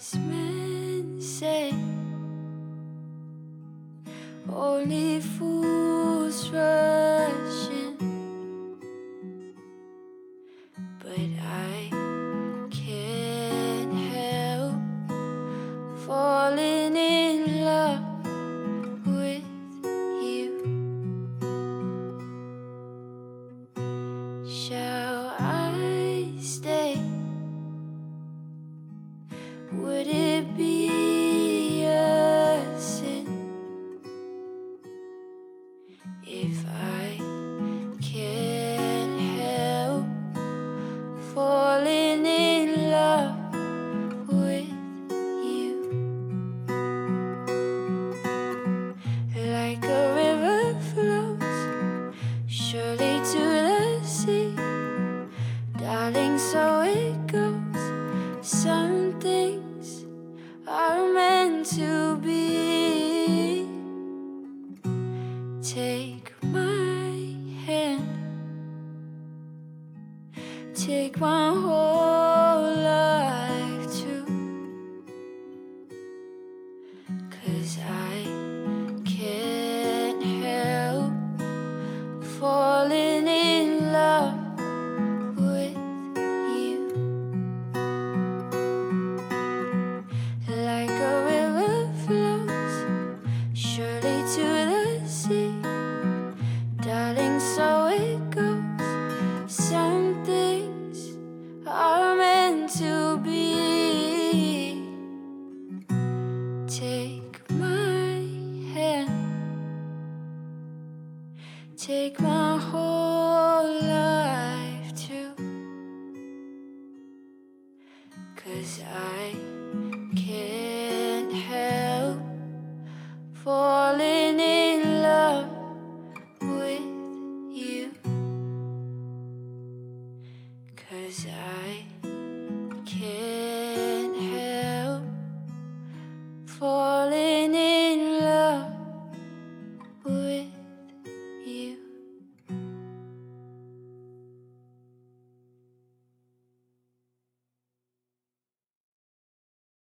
wise men say only fools rush in, but I can't help falling in love with you. Shall I stay? Would it be a sin if I can't help falling in love with you? Like a river flows surely to the sea, darling, so it goes. Some things are meant to be. Take my hand, take my whole life too, 'cause I can't help falling in love with you. Like a river flows surely to the sea, darling, so it goes. Some things are meant to be. Take my hand, take my whole life too, 'cause I can't